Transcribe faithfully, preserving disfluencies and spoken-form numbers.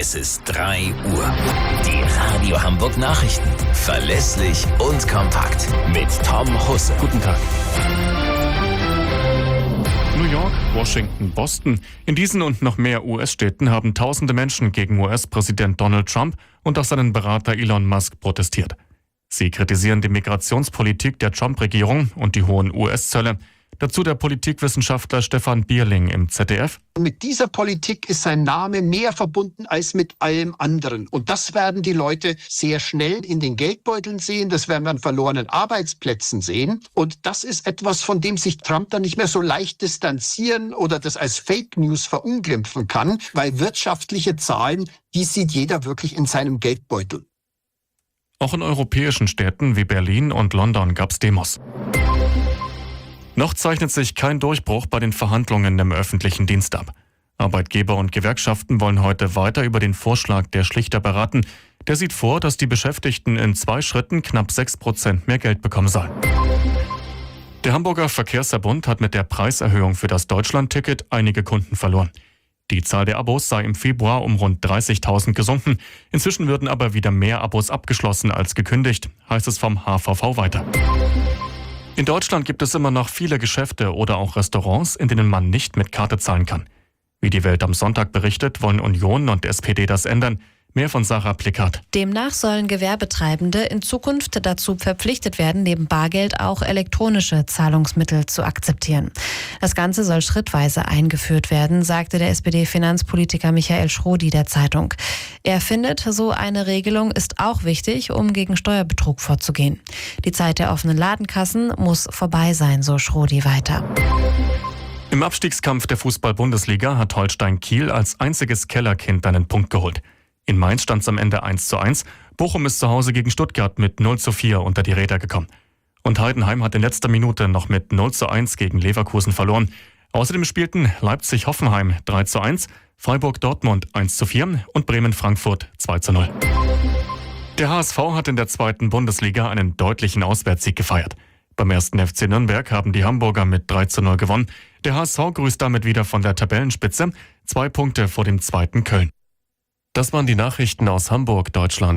Es ist drei Uhr. Die Radio Hamburg Nachrichten. Verlässlich und kompakt. Mit Tom Husse. Guten Tag. New York, Washington, Boston. In diesen und noch mehr U S-Städten haben tausende Menschen gegen U S-Präsident Donald Trump und auch seinen Berater Elon Musk protestiert. Sie kritisieren die Migrationspolitik der Trump-Regierung und die hohen U S-Zölle. Dazu der Politikwissenschaftler Stefan Bierling im Z D F. Mit dieser Politik ist sein Name mehr verbunden als mit allem anderen. Und das werden die Leute sehr schnell in den Geldbeuteln sehen. Das werden wir an verlorenen Arbeitsplätzen sehen. Und das ist etwas, von dem sich Trump dann nicht mehr so leicht distanzieren oder das als Fake News verunglimpfen kann, weil wirtschaftliche Zahlen, die sieht jeder wirklich in seinem Geldbeutel. Auch in europäischen Städten wie Berlin und London gab es Demos. Noch zeichnet sich kein Durchbruch bei den Verhandlungen im öffentlichen Dienst ab. Arbeitgeber und Gewerkschaften wollen heute weiter über den Vorschlag der Schlichter beraten. Der sieht vor, dass die Beschäftigten in zwei Schritten knapp sechs Prozent mehr Geld bekommen sollen. Der Hamburger Verkehrsverbund hat mit der Preiserhöhung für das Deutschlandticket einige Kunden verloren. Die Zahl der Abos sei im Februar um rund dreißigtausend gesunken. Inzwischen würden aber wieder mehr Abos abgeschlossen als gekündigt, heißt es vom H V V weiter. In Deutschland gibt es immer noch viele Geschäfte oder auch Restaurants, in denen man nicht mit Karte zahlen kann. Wie die Welt am Sonntag berichtet, wollen Union und S P D das ändern. Mehr von Sarah Plikat. Demnach sollen Gewerbetreibende in Zukunft dazu verpflichtet werden, neben Bargeld auch elektronische Zahlungsmittel zu akzeptieren. Das Ganze soll schrittweise eingeführt werden, sagte der S P D-Finanzpolitiker Michael Schrodi der Zeitung. Er findet, so eine Regelung ist auch wichtig, um gegen Steuerbetrug vorzugehen. Die Zeit der offenen Ladenkassen muss vorbei sein, so Schrodi weiter. Im Abstiegskampf der Fußball-Bundesliga hat Holstein Kiel als einziges Kellerkind einen Punkt geholt. In Mainz stand es am Ende eins zu eins. Bochum ist zu Hause gegen Stuttgart mit null zu vier unter die Räder gekommen. Und Heidenheim hat in letzter Minute noch mit null zu eins gegen Leverkusen verloren. Außerdem spielten Leipzig-Hoffenheim drei zu eins, Freiburg-Dortmund eins zu vier und Bremen-Frankfurt zwei zu null. Der H S V hat in der zweiten Bundesliga einen deutlichen Auswärtssieg gefeiert. Beim ersten F C Nürnberg haben die Hamburger mit drei zu null gewonnen. Der H S V grüßt damit wieder von der Tabellenspitze, zwei Punkte vor dem zweiten Köln. Das waren die Nachrichten aus Hamburg, Deutschland.